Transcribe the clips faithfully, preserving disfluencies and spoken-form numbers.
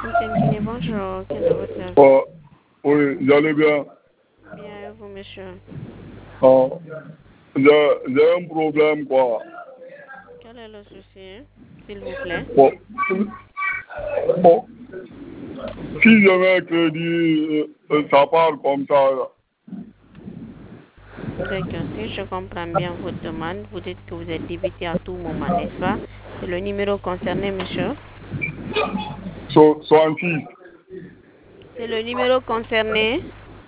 Guinée, bonjour. Quel est votre service? Oh, oui, j'allais bien. Bien, et vous, monsieur? Oh, j'ai un problème, quoi. Quel est le souci, s'il vous plaît? Bon, bon. Si je mets crédit, euh, ça part comme ça. D'accord, si je comprends bien votre demande, vous dites que vous êtes débité à tout moment, n'est-ce pas? C'est le numéro concerné, monsieur? So, soixante-six. C'est le numéro concerné?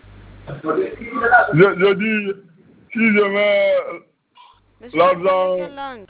Je, je dis, si je mets Monsieur, vous parlez l'argent, quelle langue?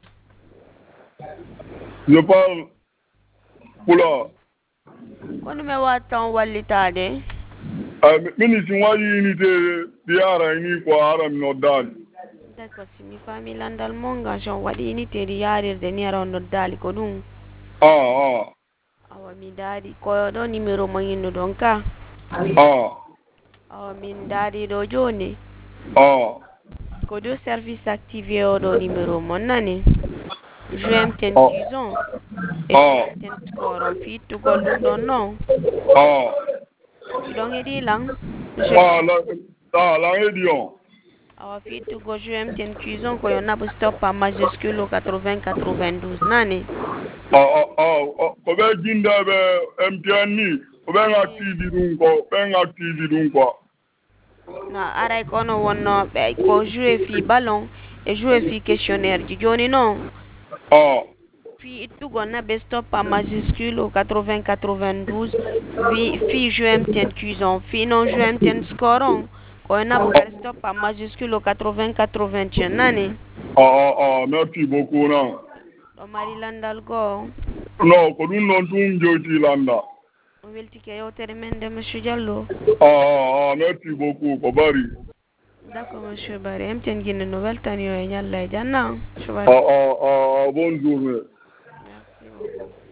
je parle pula. Quand me watan walitade? Minisi waji ni te diara ni kwa aram no dal. D'accord, si mi famille landal monga, j'en wadi ni te yarir de ni aron dali ko dum. Ah, ah. Awa mi dadi ko do numéro mo yinno don ka. Ah. Awa min dadi do joni. Ah. Ko do service activé o do numéro mon nani. Je aime ten Ah. cuisson. Et Ah. je ten score on fit to goldun don non. Ah. Idong edi lang. Ah, la, ah, la édion. Awa fit to go je aime ten cuisson ko yon a stop en majuscule au quatre-vingts quatre-vingt-douze nani. Ah, ah, ah, ah. Ko be jinda be M T N ni. Ko be ngati dun ko, be ngati dun ko. Na aray kono wonno be ko jouer fi ballon et jouer fi questionnaire di joni non. Ah. Fi itu gonna be stop en majuscule au quatre-vingts quatre-vingt-douze. Fi fi je aime ten cuisson. Fi non je aime ten scoron. Ko yon a stop en majuscule au quatre-vingts quatre-vingt-un nani. Ah, ah, ah, merci beaucoup, non. Do mari landal go. Non, ko dun non tun joti landa. On welti ke yotere men de monsieur Diallo. Ah, ah, ah, merci beaucoup, ko bari. D'accord, monsieur Barry. M T N Guinée Nouvelle Tanio et Nyalla Janna. Ah, ah, ah, bonne journée. Merci beaucoup.